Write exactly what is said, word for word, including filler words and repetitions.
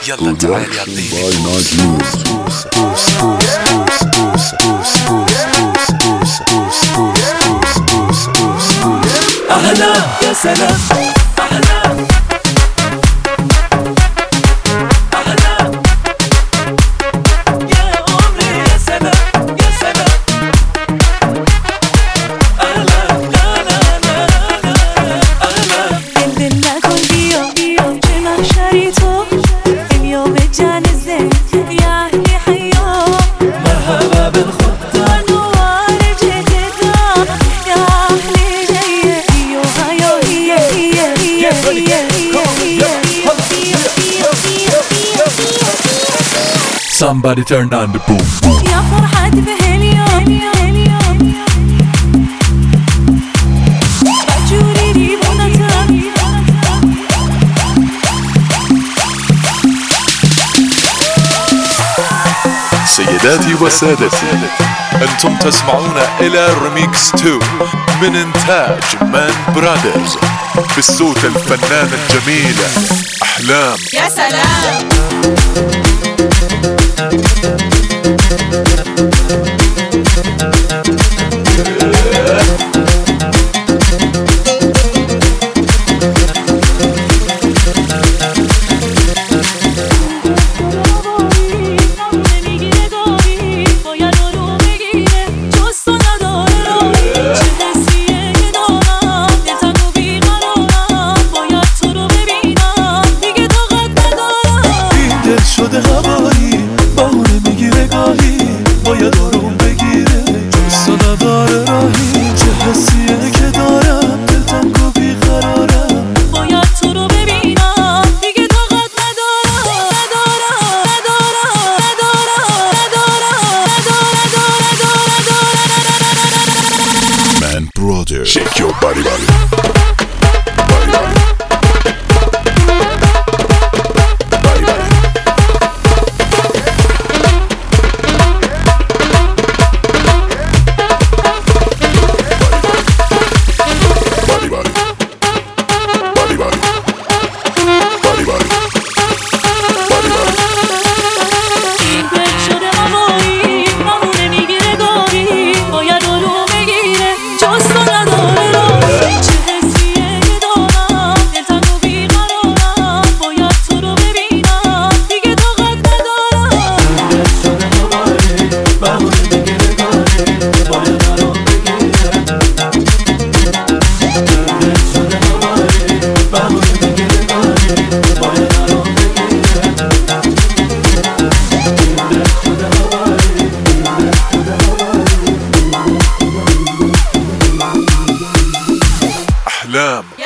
يلا تعال يعطيني بوس بوس بوس بوس بوس بوس بوس بوس بوس بوس بوس. أهلا يا سلام أهلا Somebody turn on the boom. يا فرحة بهاليوم بجوري بونتم سيداتي وسادتي، أنتم تسمعون إلى ريميكس اثنين من إنتاج مان برادرز بالصوت الفنان الجميلة أحلام. يا سلام. Shake your body, body. أحلام.